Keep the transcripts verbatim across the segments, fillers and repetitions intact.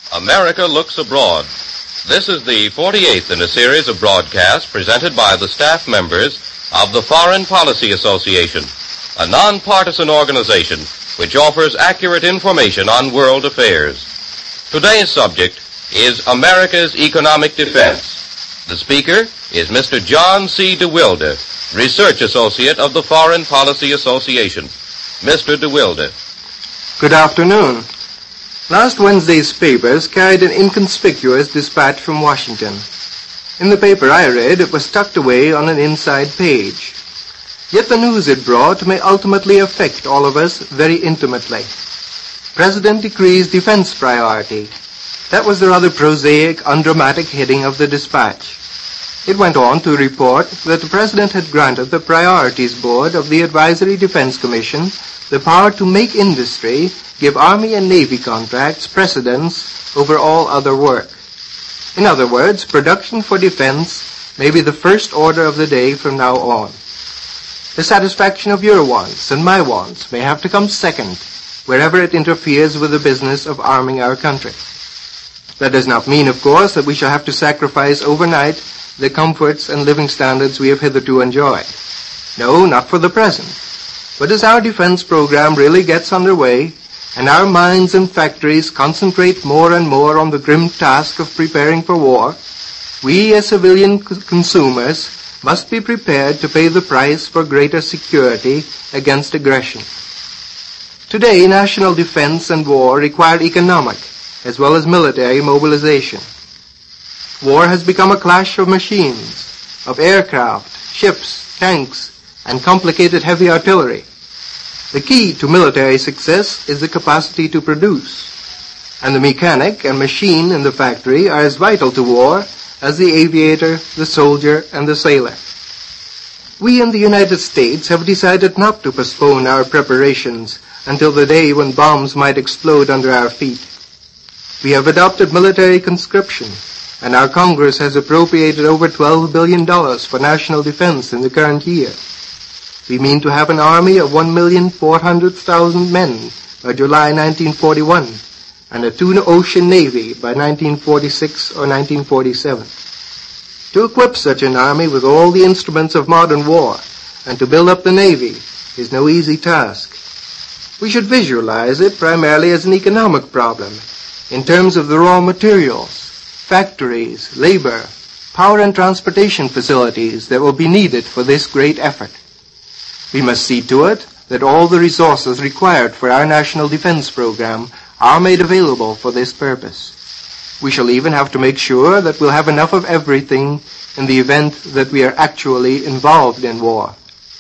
America Looks Abroad. This is the forty-eighth in a series of broadcasts presented by the staff members of the Foreign Policy Association, a nonpartisan organization which offers accurate information on world affairs. Today's subject is America's economic defense. The speaker is Mister John C. DeWilde, Research Associate of the Foreign Policy Association. Mister DeWilde. Good afternoon. Last Wednesday's papers carried an inconspicuous dispatch from Washington. In the paper I read, it was tucked away on an inside page. Yet the news it brought may ultimately affect all of us very intimately. President decrees defense priority. That was the rather prosaic, undramatic heading of the dispatch. It went on to report that the President had granted the Priorities Board of the Advisory Defense Commission the power to make industry give Army and Navy contracts precedence over all other work. In other words, production for defense may be the first order of the day from now on. The satisfaction of your wants and my wants may have to come second wherever it interferes with the business of arming our country. That does not mean, of course, that we shall have to sacrifice overnight the comforts and living standards we have hitherto enjoyed. No, not for the present. But as our defense program really gets underway, and our mines and factories concentrate more and more on the grim task of preparing for war, we as civilian c- consumers must be prepared to pay the price for greater security against aggression. Today, national defense and war require economic as well as military mobilization. War has become a clash of machines, of aircraft, ships, tanks, and complicated heavy artillery. The key to military success is the capacity to produce, and the mechanic and machine in the factory are as vital to war as the aviator, the soldier, and the sailor. We in the United States have decided not to postpone our preparations until the day when bombs might explode under our feet. We have adopted military conscription, and our Congress has appropriated over twelve billion dollars for national defense in the current year. We mean to have an army of one million four hundred thousand men by July nineteen forty-one, and a two-ocean navy by nineteen forty-six or nineteen forty-seven. To equip such an army with all the instruments of modern war, and to build up the navy, is no easy task. We should visualize it primarily as an economic problem, in terms of the raw materials, factories, labor, power and transportation facilities that will be needed for this great effort. We must see to it that all the resources required for our national defense program are made available for this purpose. We shall even have to make sure that we'll have enough of everything in the event that we are actually involved in war.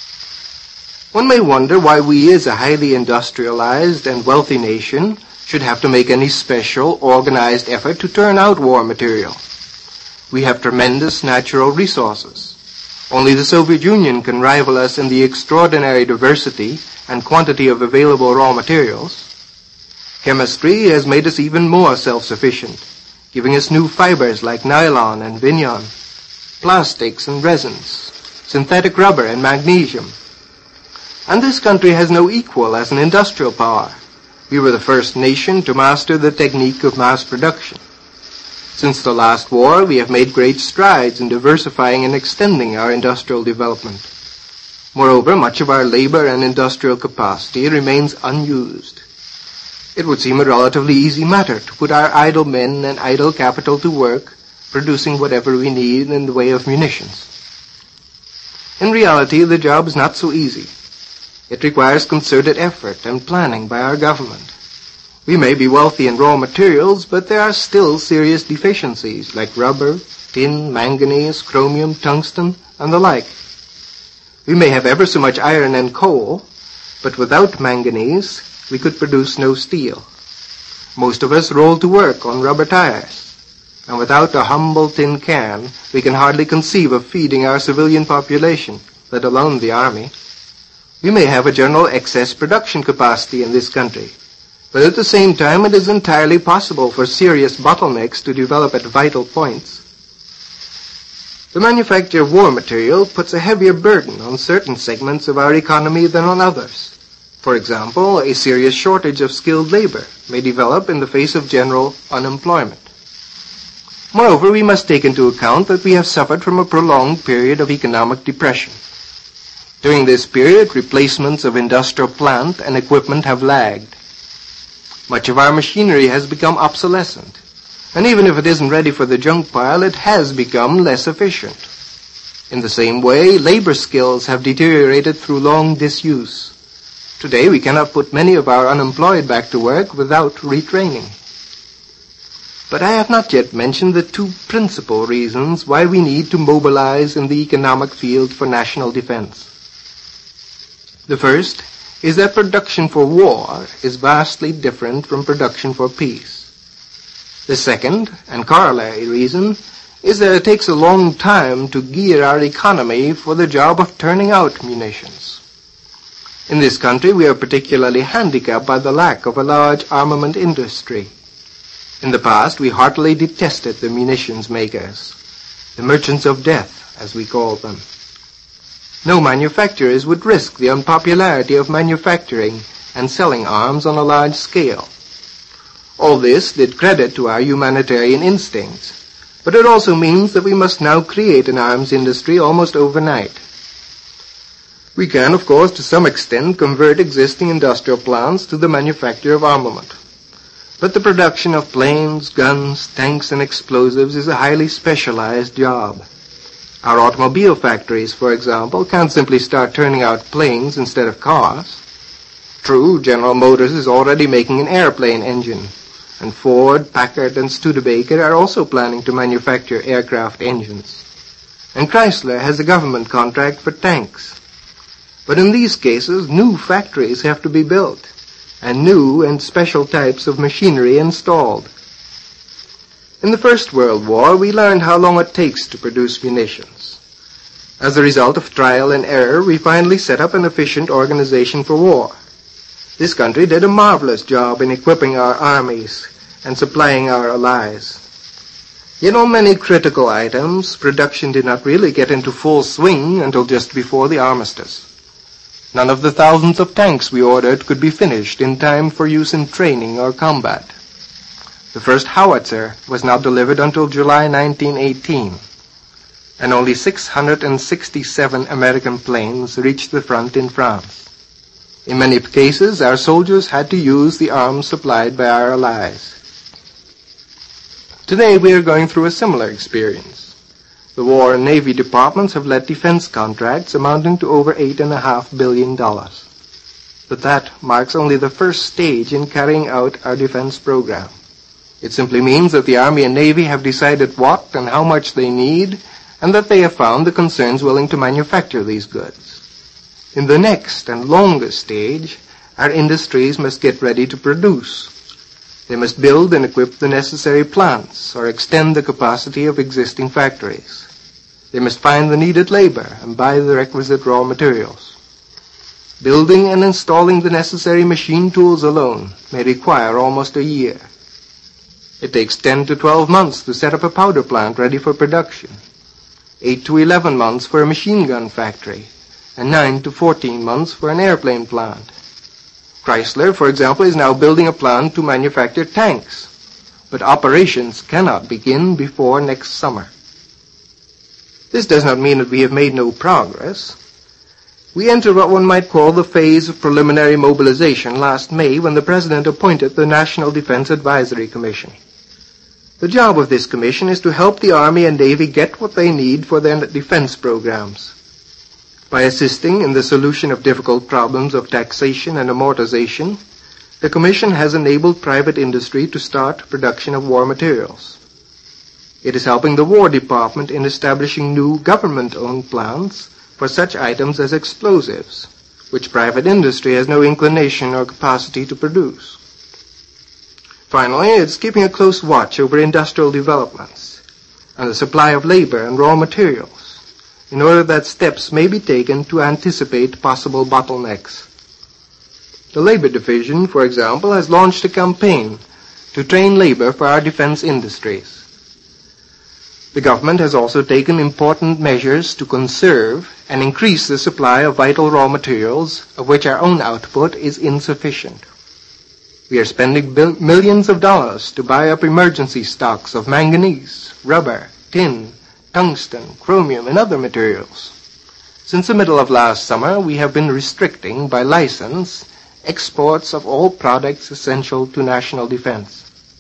One may wonder why we, as a highly industrialized and wealthy nation, should have to make any special, organized effort to turn out war material. We have tremendous natural resources. Only the Soviet Union can rival us in the extraordinary diversity and quantity of available raw materials. Chemistry has made us even more self-sufficient, giving us new fibers like nylon and vignon, plastics and resins, synthetic rubber and magnesium. And this country has no equal as an industrial power. We were the first nation to master the technique of mass production. Since the last war, we have made great strides in diversifying and extending our industrial development. Moreover, much of our labor and industrial capacity remains unused. It would seem a relatively easy matter to put our idle men and idle capital to work, producing whatever we need in the way of munitions. In reality, the job is not so easy. It requires concerted effort and planning by our government. We may be wealthy in raw materials, but there are still serious deficiencies like rubber, tin, manganese, chromium, tungsten, and the like. We may have ever so much iron and coal, but without manganese, we could produce no steel. Most of us roll to work on rubber tires, and without a humble tin can, we can hardly conceive of feeding our civilian population, let alone the army. We may have a general excess production capacity in this country, but at the same time it is entirely possible for serious bottlenecks to develop at vital points. The manufacture of war material puts a heavier burden on certain segments of our economy than on others. For example, a serious shortage of skilled labor may develop in the face of general unemployment. Moreover, we must take into account that we have suffered from a prolonged period of economic depression. During this period, replacements of industrial plant and equipment have lagged. Much of our machinery has become obsolescent, and even if it isn't ready for the junk pile, it has become less efficient. In the same way, labor skills have deteriorated through long disuse. Today, we cannot put many of our unemployed back to work without retraining. But I have not yet mentioned the two principal reasons why we need to mobilize in the economic field for national defense. The first is that production for war is vastly different from production for peace. The second, and corollary reason, is that it takes a long time to gear our economy for the job of turning out munitions. In this country, we are particularly handicapped by the lack of a large armament industry. In the past, we heartily detested the munitions makers, the merchants of death, as we called them. No manufacturers would risk the unpopularity of manufacturing and selling arms on a large scale. All this did credit to our humanitarian instincts, but it also means that we must now create an arms industry almost overnight. We can, of course, to some extent convert existing industrial plants to the manufacture of armament. But the production of planes, guns, tanks, and explosives is a highly specialized job. Our automobile factories, for example, can't simply start turning out planes instead of cars. True, General Motors is already making an airplane engine, and Ford, Packard, and Studebaker are also planning to manufacture aircraft engines. And Chrysler has a government contract for tanks. But in these cases, new factories have to be built, and new and special types of machinery installed. In the First World War, we learned how long it takes to produce munitions. As a result of trial and error, we finally set up an efficient organization for war. This country did a marvelous job in equipping our armies and supplying our allies. Yet on many critical items, production did not really get into full swing until just before the armistice. None of the thousands of tanks we ordered could be finished in time for use in training or combat. The first howitzer was not delivered until July nineteen eighteen, and only six hundred sixty-seven American planes reached the front in France. In many cases, our soldiers had to use the arms supplied by our allies. Today, we are going through a similar experience. The War and Navy departments have let defense contracts amounting to over eight and a half billion dollars. But that marks only the first stage in carrying out our defense program. It simply means that the Army and Navy have decided what and how much they need, and that they have found the concerns willing to manufacture these goods. In the next and longest stage, our industries must get ready to produce. They must build and equip the necessary plants or extend the capacity of existing factories. They must find the needed labor and buy the requisite raw materials. Building and installing the necessary machine tools alone may require almost a year. It takes ten to twelve months to set up a powder plant ready for production, eight to eleven months for a machine gun factory, and nine to fourteen months for an airplane plant. Chrysler, for example, is now building a plant to manufacture tanks, but operations cannot begin before next summer. This does not mean that we have made no progress. We entered what one might call the phase of preliminary mobilization last May when the President appointed the National Defense Advisory Commission. The job of this commission is to help the Army and Navy get what they need for their defense programs. By assisting in the solution of difficult problems of taxation and amortization, the Commission has enabled private industry to start production of war materials. It is helping the War Department in establishing new government-owned plants for such items as explosives, which private industry has no inclination or capacity to produce. Finally, it is keeping a close watch over industrial developments and the supply of labor and raw materials, in order that steps may be taken to anticipate possible bottlenecks. The Labor Division, for example, has launched a campaign to train labor for our defense industries. The government has also taken important measures to conserve and increase the supply of vital raw materials, of which our own output is insufficient. We are spending bil- millions of dollars to buy up emergency stocks of manganese, rubber, tin, tungsten, chromium, and other materials. Since the middle of last summer, we have been restricting, by license, exports of all products essential to national defense.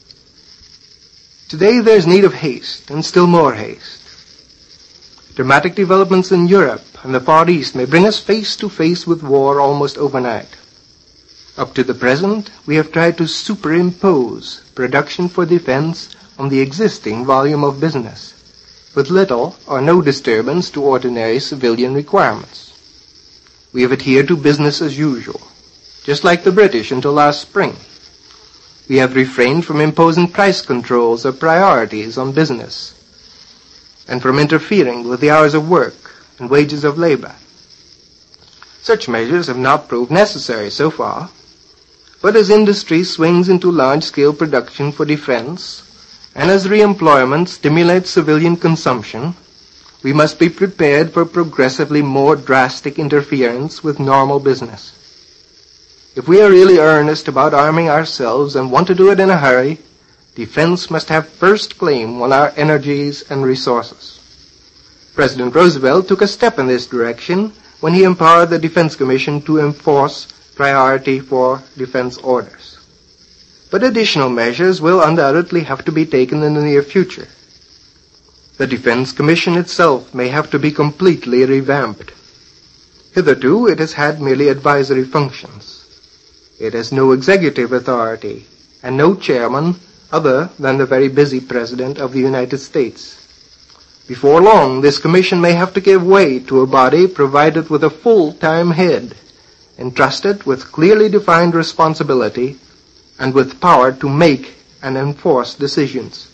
Today there is need of haste, and still more haste. Dramatic developments in Europe and the Far East may bring us face to face with war almost overnight. Up to the present, we have tried to superimpose production for defense on the existing volume of business, with little or no disturbance to ordinary civilian requirements. We have adhered to business as usual, just like the British until last spring. We have refrained from imposing price controls or priorities on business, and from interfering with the hours of work and wages of labor. Such measures have not proved necessary so far, but as industry swings into large-scale production for defense, and as re-employment stimulates civilian consumption, we must be prepared for progressively more drastic interference with normal business. If we are really earnest about arming ourselves and want to do it in a hurry, defense must have first claim on our energies and resources. President Roosevelt took a step in this direction when he empowered the Defense Commission to enforce priority for defense orders. But additional measures will undoubtedly have to be taken in the near future. The Defense Commission itself may have to be completely revamped. Hitherto, it has had merely advisory functions. It has no executive authority and no chairman other than the very busy President of the United States. Before long, this commission may have to give way to a body provided with a full-time head, entrusted with clearly defined responsibility and with power to make and enforce decisions.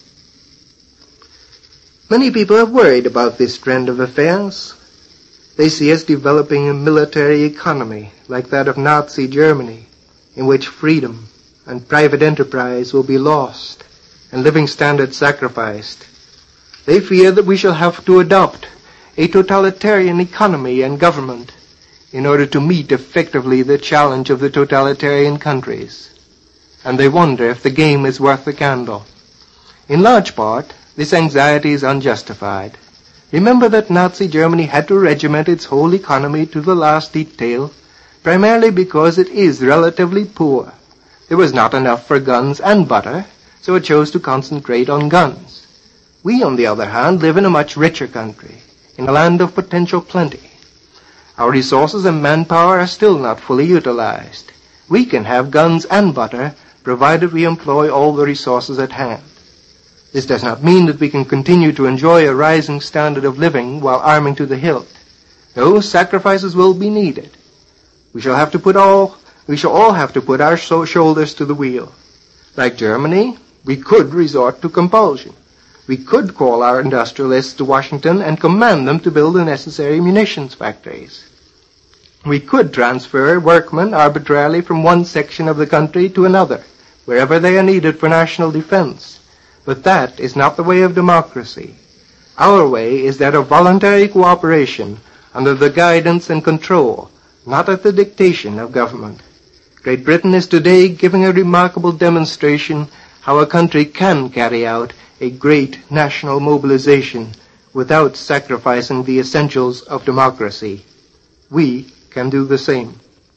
Many people have worried about this trend of affairs. They see us developing a military economy like that of Nazi Germany, in which freedom and private enterprise will be lost and living standards sacrificed. They fear that we shall have to adopt a totalitarian economy and government in order to meet effectively the challenge of the totalitarian countries. And they wonder if the game is worth the candle. In large part, this anxiety is unjustified. Remember that Nazi Germany had to regiment its whole economy to the last detail, primarily because it is relatively poor. There was not enough for guns and butter, so it chose to concentrate on guns. We, on the other hand, live in a much richer country, in a land of potential plenty. Our resources and manpower are still not fully utilized. We can have guns and butter, provided we employ all the resources at hand. This does not mean that we can continue to enjoy a rising standard of living while arming to the hilt. No, sacrifices will be needed. We shall have to put all, we shall all have to put our so- shoulders to the wheel. Like Germany, we could resort to compulsion. We could call our industrialists to Washington and command them to build the necessary munitions factories. We could transfer workmen arbitrarily from one section of the country to another, wherever they are needed for national defense. But that is not the way of democracy. Our way is that of voluntary cooperation under the guidance and control, not at the dictation of government. Great Britain is today giving a remarkable demonstration how a country can carry out a great national mobilization without sacrificing the essentials of democracy. We can do the same.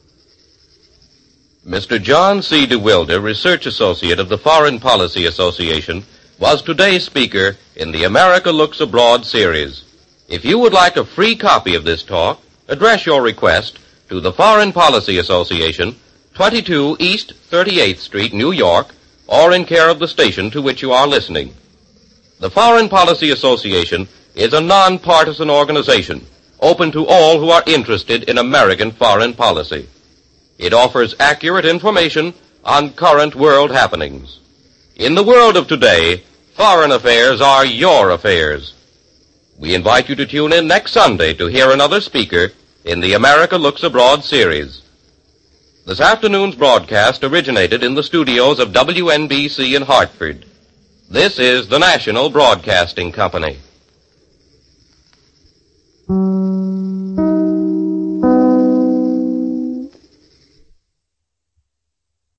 Mister John C. DeWilde, Research Associate of the Foreign Policy Association, was today's speaker in the America Looks Abroad series. If you would like a free copy of this talk, address your request to the Foreign Policy Association, twenty-two East thirty-eighth Street, New York, or in care of the station to which you are listening. The Foreign Policy Association is a nonpartisan organization open to all who are interested in American foreign policy. It offers accurate information on current world happenings. In the world of today, foreign affairs are your affairs. We invite you to tune in next Sunday to hear another speaker in the America Looks Abroad series. This afternoon's broadcast originated in the studios of W N B C in Hartford. This is the National Broadcasting Company.